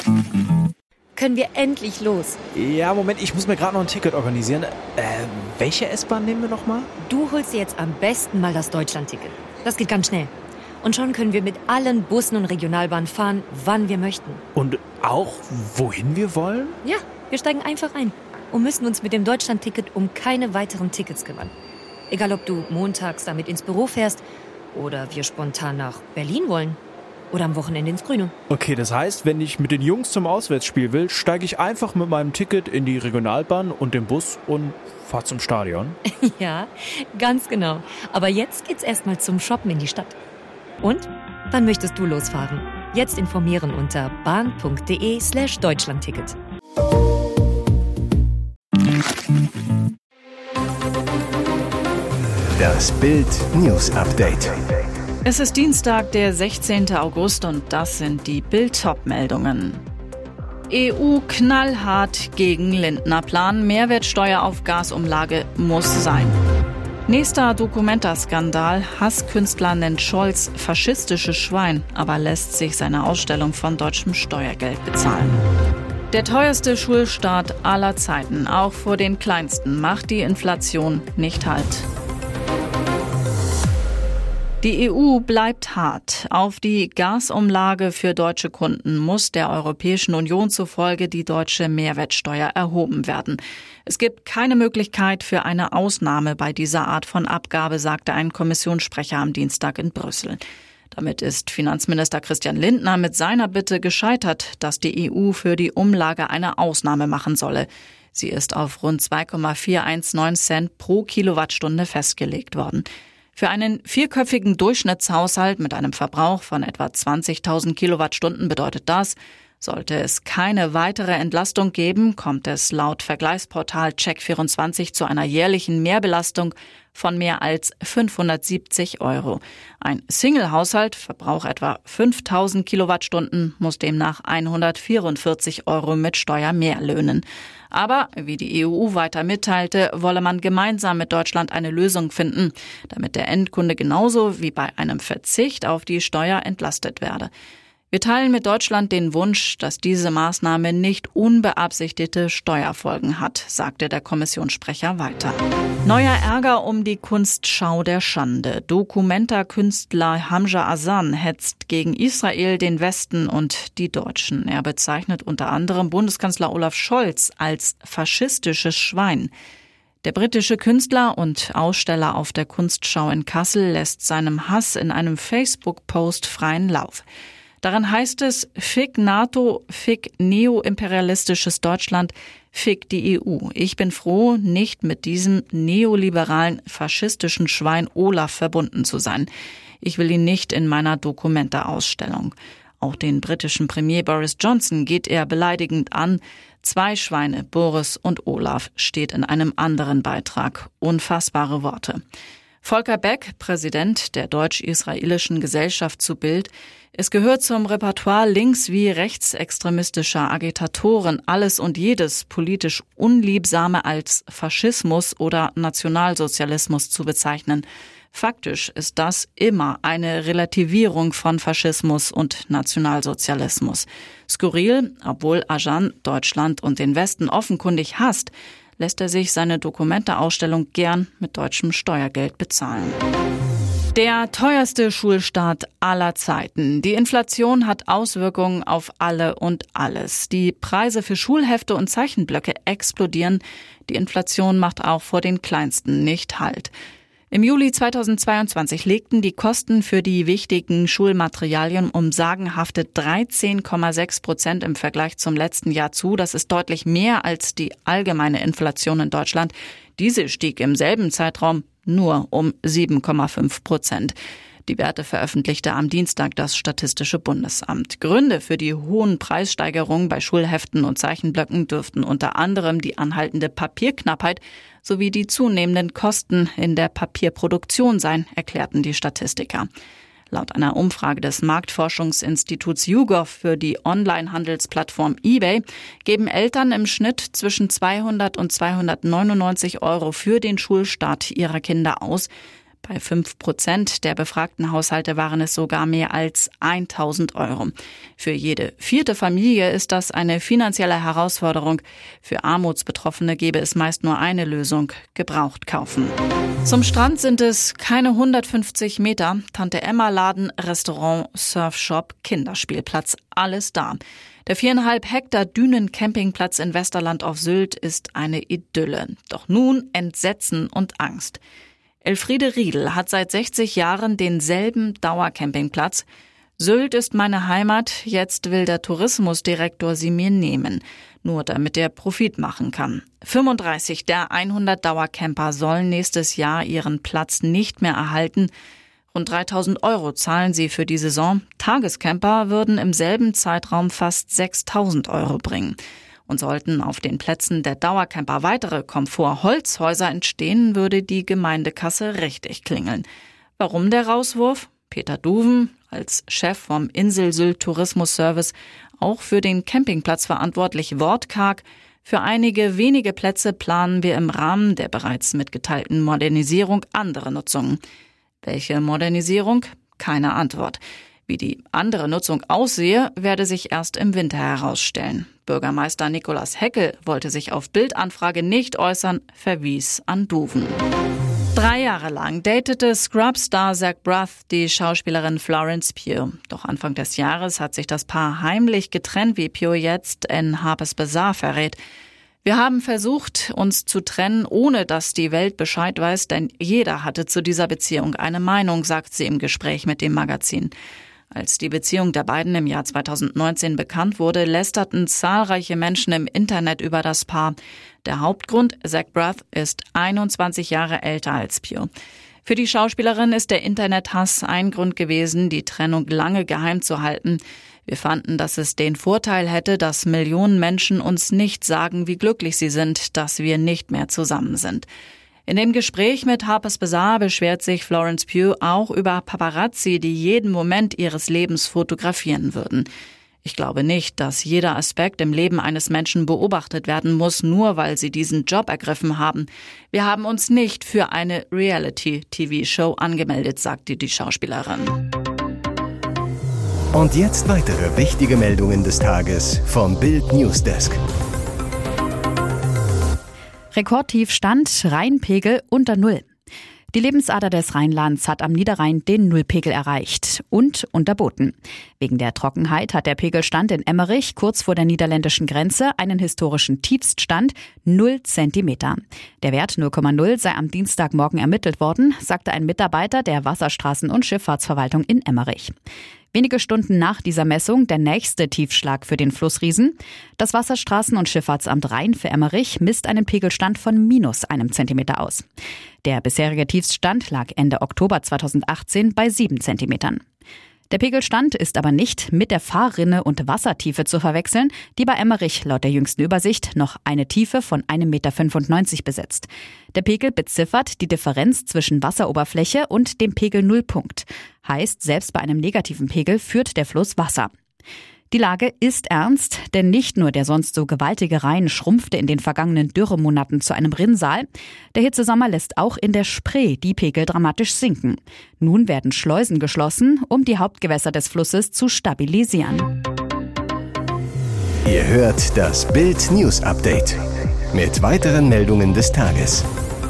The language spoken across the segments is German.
Können wir endlich los? Ja, Moment, ich muss mir gerade noch ein Ticket organisieren. Welche S-Bahn nehmen wir nochmal? Du holst dir jetzt am besten mal das Deutschland-Ticket. Das geht ganz schnell. Und schon können wir mit allen Bussen und Regionalbahnen fahren, wann wir möchten. Und auch, wohin wir wollen? Ja, wir steigen einfach ein und müssen uns mit dem Deutschland-Ticket um keine weiteren Tickets kümmern. Egal, ob du montags damit ins Büro fährst oder wir spontan nach Berlin wollen. Oder am Wochenende ins Grüne. Okay, das heißt, wenn ich mit den Jungs zum Auswärtsspiel will, steige ich einfach mit meinem Ticket in die Regionalbahn und den Bus und fahre zum Stadion. Ja, ganz genau. Aber jetzt geht's erstmal zum Shoppen in die Stadt. Und? Wann möchtest du losfahren? Jetzt informieren unter bahn.de/Deutschlandticket. Das Bild News Update. Es ist Dienstag, der 16. August und das sind die Bild-Top-Meldungen. EU knallhart gegen Lindner-Plan. Mehrwertsteuer auf Gasumlage muss sein. Nächster Documenta-Skandal. Hasskünstler nennt Scholz faschistisches Schwein, aber lässt sich seine Ausstellung von deutschem Steuergeld bezahlen. Der teuerste Schulstart aller Zeiten. Auch vor den Kleinsten macht die Inflation nicht Halt. Die EU bleibt hart. Auf die Gasumlage für deutsche Kunden muss der Europäischen Union zufolge die deutsche Mehrwertsteuer erhoben werden. Es gibt keine Möglichkeit für eine Ausnahme bei dieser Art von Abgabe, sagte ein Kommissionssprecher am Dienstag in Brüssel. Damit ist Finanzminister Christian Lindner mit seiner Bitte gescheitert, dass die EU für die Umlage eine Ausnahme machen solle. Sie ist auf rund 2,419 Cent pro Kilowattstunde festgelegt worden. Für einen vierköpfigen Durchschnittshaushalt mit einem Verbrauch von etwa 20.000 Kilowattstunden bedeutet das, sollte es keine weitere Entlastung geben, kommt es laut Vergleichsportal Check24 zu einer jährlichen Mehrbelastung von mehr als 570 €. Ein Single-Haushalt, Verbrauch etwa 5.000 Kilowattstunden, muss demnach 144 € mit Steuer mehr löhnen. Aber, wie die EU weiter mitteilte, wolle man gemeinsam mit Deutschland eine Lösung finden, damit der Endkunde genauso wie bei einem Verzicht auf die Steuer entlastet werde. Wir teilen mit Deutschland den Wunsch, dass diese Maßnahme nicht unbeabsichtigte Steuerfolgen hat, sagte der Kommissionssprecher weiter. Neuer Ärger um die Kunstschau der Schande. Documenta-Künstler Hamza Ahsan hetzt gegen Israel, den Westen und die Deutschen. Er bezeichnet unter anderem Bundeskanzler Olaf Scholz als faschistisches Schwein. Der britische Künstler und Aussteller auf der Kunstschau in Kassel lässt seinem Hass in einem Facebook-Post freien Lauf. Darin heißt es, fick NATO, fick neoimperialistisches Deutschland, fick die EU. Ich bin froh, nicht mit diesem neoliberalen, faschistischen Schwein Olaf verbunden zu sein. Ich will ihn nicht in meiner Documenta-Ausstellung. Auch den britischen Premier Boris Johnson geht er beleidigend an. 2 Schweine, Boris und Olaf, steht in einem anderen Beitrag. Unfassbare Worte. Volker Beck, Präsident der deutsch-israelischen Gesellschaft zu Bild. Es gehört zum Repertoire links- wie rechtsextremistischer Agitatoren, alles und jedes politisch Unliebsame als Faschismus oder Nationalsozialismus zu bezeichnen. Faktisch ist das immer eine Relativierung von Faschismus und Nationalsozialismus. Skurril, obwohl Ahsan Deutschland und den Westen offenkundig hasst, lässt er sich seine Documenta-Ausstellung gern mit deutschem Steuergeld bezahlen. Der teuerste Schulstart aller Zeiten. Die Inflation hat Auswirkungen auf alle und alles. Die Preise für Schulhefte und Zeichenblöcke explodieren. Die Inflation macht auch vor den Kleinsten nicht Halt. Im Juli 2022 legten die Kosten für die wichtigen Schulmaterialien um sagenhafte 13,6% im Vergleich zum letzten Jahr zu. Das ist deutlich mehr als die allgemeine Inflation in Deutschland. Diese stieg im selben Zeitraum nur um 7,5%. Die Werte veröffentlichte am Dienstag das Statistische Bundesamt. Gründe für die hohen Preissteigerungen bei Schulheften und Zeichenblöcken dürften unter anderem die anhaltende Papierknappheit sowie die zunehmenden Kosten in der Papierproduktion sein, erklärten die Statistiker. Laut einer Umfrage des Marktforschungsinstituts YouGov für die Online-Handelsplattform eBay geben Eltern im Schnitt zwischen 200 und 299 € für den Schulstart ihrer Kinder aus. Bei 5% der befragten Haushalte waren es sogar mehr als 1.000 €. Für jede 4. Familie ist das eine finanzielle Herausforderung. Für Armutsbetroffene gäbe es meist nur eine Lösung: gebraucht kaufen. Zum Strand sind es keine 150 Meter. Tante Emma Laden, Restaurant, Surfshop, Kinderspielplatz, alles da. Der 4,5 Hektar Dünen-Campingplatz in Westerland auf Sylt ist eine Idylle. Doch nun Entsetzen und Angst. Elfriede Riedel hat seit 60 Jahren denselben Dauercampingplatz. Sylt ist meine Heimat, jetzt will der Tourismusdirektor sie mir nehmen, nur damit er Profit machen kann. 35 der 100 Dauercamper sollen nächstes Jahr ihren Platz nicht mehr erhalten. Rund 3.000 € zahlen sie für die Saison. Tagescamper würden im selben Zeitraum fast 6.000 € bringen. Und sollten auf den Plätzen der Dauercamper weitere Komfort-Holzhäuser entstehen, würde die Gemeindekasse richtig klingeln. Warum der Rauswurf? Peter Duven, als Chef vom Insel Sylt Tourismus-Service, auch für den Campingplatz verantwortlich, wortkarg: Für einige wenige Plätze planen wir im Rahmen der bereits mitgeteilten Modernisierung andere Nutzungen. Welche Modernisierung? Keine Antwort. Wie die andere Nutzung aussehe, werde sich erst im Winter herausstellen. Bürgermeister Nikolaus Heckel wollte sich auf Bild-Anfrage nicht äußern, verwies an Duven. 3 Jahre lang datete Scrubs-Star Zach Braff die Schauspielerin Florence Pugh. Doch Anfang des Jahres hat sich das Paar heimlich getrennt, wie Pugh jetzt in Harper's Bazaar verrät. Wir haben versucht, uns zu trennen, ohne dass die Welt Bescheid weiß, denn jeder hatte zu dieser Beziehung eine Meinung, sagt sie im Gespräch mit dem Magazin. Als die Beziehung der beiden im Jahr 2019 bekannt wurde, lästerten zahlreiche Menschen im Internet über das Paar. Der Hauptgrund: Zach Braff ist 21 Jahre älter als Pugh. Für die Schauspielerin ist der Internethass ein Grund gewesen, die Trennung lange geheim zu halten. Wir fanden, dass es den Vorteil hätte, dass Millionen Menschen uns nicht sagen, wie glücklich sie sind, dass wir nicht mehr zusammen sind. In dem Gespräch mit Harper's Bazaar beschwert sich Florence Pugh auch über Paparazzi, die jeden Moment ihres Lebens fotografieren würden. Ich glaube nicht, dass jeder Aspekt im Leben eines Menschen beobachtet werden muss, nur weil sie diesen Job ergriffen haben. Wir haben uns nicht für eine Reality-TV-Show angemeldet, sagte die Schauspielerin. Und jetzt weitere wichtige Meldungen des Tages vom Bild Newsdesk. Rekordtiefstand, Rheinpegel unter Null. Die Lebensader des Rheinlands hat am Niederrhein den Nullpegel erreicht und unterboten. Wegen der Trockenheit hat der Pegelstand in Emmerich kurz vor der niederländischen Grenze einen historischen Tiefststand, 0 Zentimeter. Der Wert 0,0 sei am Dienstagmorgen ermittelt worden, sagte ein Mitarbeiter der Wasserstraßen- und Schifffahrtsverwaltung in Emmerich. Wenige Stunden nach dieser Messung der nächste Tiefschlag für den Flussriesen. Das Wasserstraßen- und Schifffahrtsamt Rhein für Emmerich misst einen Pegelstand von -1 Zentimeter aus. Der bisherige Tiefststand lag Ende Oktober 2018 bei 7 Zentimetern. Der Pegelstand ist aber nicht mit der Fahrrinne und Wassertiefe zu verwechseln, die bei Emmerich laut der jüngsten Übersicht noch eine Tiefe von 1,95 Meter besitzt. Der Pegel beziffert die Differenz zwischen Wasseroberfläche und dem Pegel-Nullpunkt. Heißt, selbst bei einem negativen Pegel führt der Fluss Wasser. Die Lage ist ernst, denn nicht nur der sonst so gewaltige Rhein schrumpfte in den vergangenen Dürremonaten zu einem Rinnsal. Der Hitzesommer lässt auch in der Spree die Pegel dramatisch sinken. Nun werden Schleusen geschlossen, um die Hauptgewässer des Flusses zu stabilisieren. Ihr hört das Bild News Update mit weiteren Meldungen des Tages.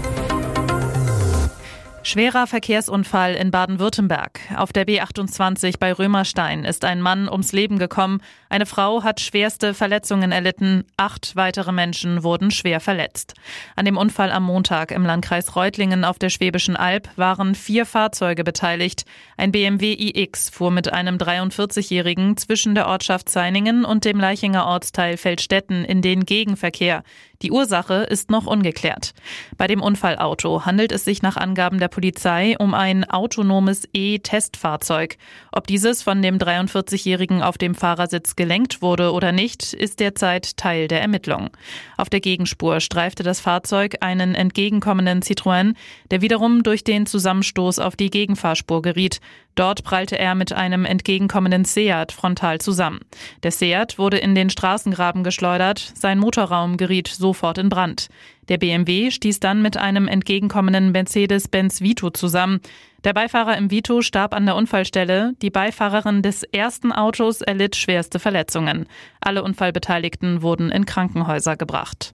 Schwerer Verkehrsunfall in Baden-Württemberg. Auf der B28 bei Römerstein ist ein Mann ums Leben gekommen. Eine Frau hat schwerste Verletzungen erlitten. 8 weitere Menschen wurden schwer verletzt. An dem Unfall am Montag im Landkreis Reutlingen auf der Schwäbischen Alb waren 4 Fahrzeuge beteiligt. Ein BMW iX fuhr mit einem 43-Jährigen zwischen der Ortschaft Zainingen und dem Leichinger Ortsteil Feldstetten in den Gegenverkehr. Die Ursache ist noch ungeklärt. Bei dem Unfallauto handelt es sich nach Angaben der Polizei um ein autonomes E-Testfahrzeug. Ob dieses von dem 43-Jährigen auf dem Fahrersitz gelenkt wurde oder nicht, ist derzeit Teil der Ermittlung. Auf der Gegenspur streifte das Fahrzeug einen entgegenkommenden Citroën, der wiederum durch den Zusammenstoß auf die Gegenfahrspur geriet. Dort prallte er mit einem entgegenkommenden Seat frontal zusammen. Der Seat wurde in den Straßengraben geschleudert, sein Motorraum geriet sofort in Brand. Der BMW stieß dann mit einem entgegenkommenden Mercedes-Benz Vito zusammen. Der Beifahrer im Vito starb an der Unfallstelle. Die Beifahrerin des ersten Autos erlitt schwerste Verletzungen. Alle Unfallbeteiligten wurden in Krankenhäuser gebracht.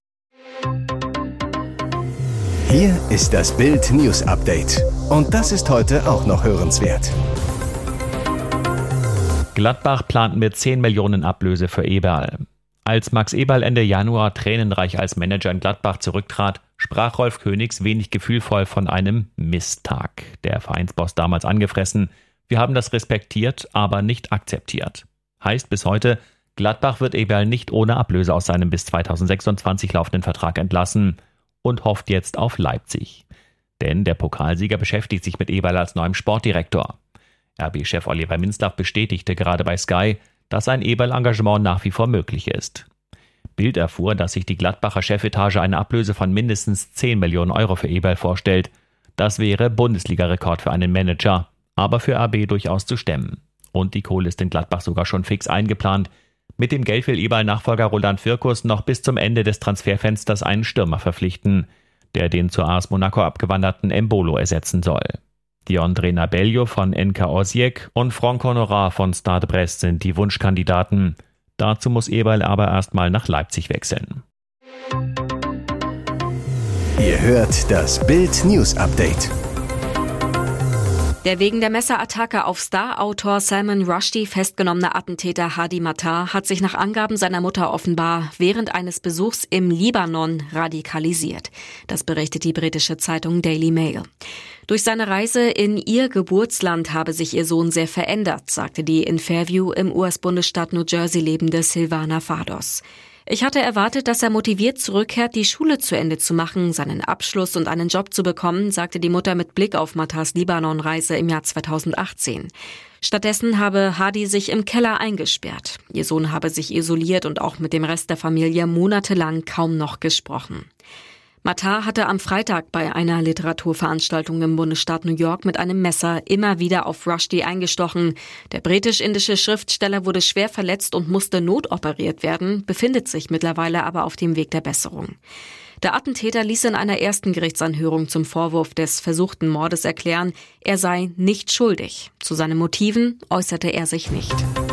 Hier ist das Bild News Update. Und das ist heute auch noch hörenswert. Gladbach plant mit 10 Millionen Ablöse für Eberl. Als Max Eberl Ende Januar tränenreich als Manager in Gladbach zurücktrat, sprach Rolf Königs wenig gefühlvoll von einem Misttag. Der Vereinsboss damals angefressen: Wir haben das respektiert, aber nicht akzeptiert. Heißt bis heute, Gladbach wird Eberl nicht ohne Ablöse aus seinem bis 2026 laufenden Vertrag entlassen und hofft jetzt auf Leipzig. Denn der Pokalsieger beschäftigt sich mit Eberl als neuem Sportdirektor. RB-Chef Oliver Minzlaff bestätigte gerade bei Sky, dass ein Eberl-Engagement nach wie vor möglich ist. Bild erfuhr, dass sich die Gladbacher Chefetage eine Ablöse von mindestens 10 Millionen Euro für Eberl vorstellt. Das wäre Bundesliga-Rekord für einen Manager, aber für RB durchaus zu stemmen. Und die Kohle ist in Gladbach sogar schon fix eingeplant. Mit dem Geld will Eberl-Nachfolger Roland Virkus noch bis zum Ende des Transferfensters einen Stürmer verpflichten, der den zur AS Monaco abgewanderten Embolo ersetzen soll. Diondre Nabello von NK Osijek und Franck Honorat von Stade Brest sind die Wunschkandidaten. Dazu muss Eberl aber erstmal nach Leipzig wechseln. Ihr hört das Bild News Update. Der wegen der Messerattacke auf Star-Autor Salman Rushdie festgenommene Attentäter Hadi Matar hat sich nach Angaben seiner Mutter offenbar während eines Besuchs im Libanon radikalisiert. Das berichtet die britische Zeitung Daily Mail. Durch seine Reise in ihr Geburtsland habe sich ihr Sohn sehr verändert, sagte die in Fairview im US-Bundesstaat New Jersey lebende Silvana Fados. Ich hatte erwartet, dass er motiviert zurückkehrt, die Schule zu Ende zu machen, seinen Abschluss und einen Job zu bekommen, sagte die Mutter mit Blick auf Matars Libanon-Reise im Jahr 2018. Stattdessen habe Hadi sich im Keller eingesperrt. Ihr Sohn habe sich isoliert und auch mit dem Rest der Familie monatelang kaum noch gesprochen. Matar hatte am Freitag bei einer Literaturveranstaltung im Bundesstaat New York mit einem Messer immer wieder auf Rushdie eingestochen. Der britisch-indische Schriftsteller wurde schwer verletzt und musste notoperiert werden, befindet sich mittlerweile aber auf dem Weg der Besserung. Der Attentäter ließ in einer ersten Gerichtsanhörung zum Vorwurf des versuchten Mordes erklären, er sei nicht schuldig. Zu seinen Motiven äußerte er sich nicht.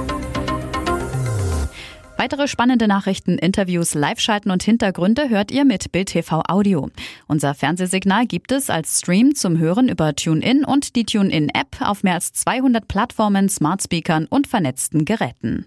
Weitere spannende Nachrichten, Interviews, Live-Schalten und Hintergründe hört ihr mit Bild TV Audio. Unser Fernsehsignal gibt es als Stream zum Hören über TuneIn und die TuneIn-App auf mehr als 200 Plattformen, Smartspeakern und vernetzten Geräten.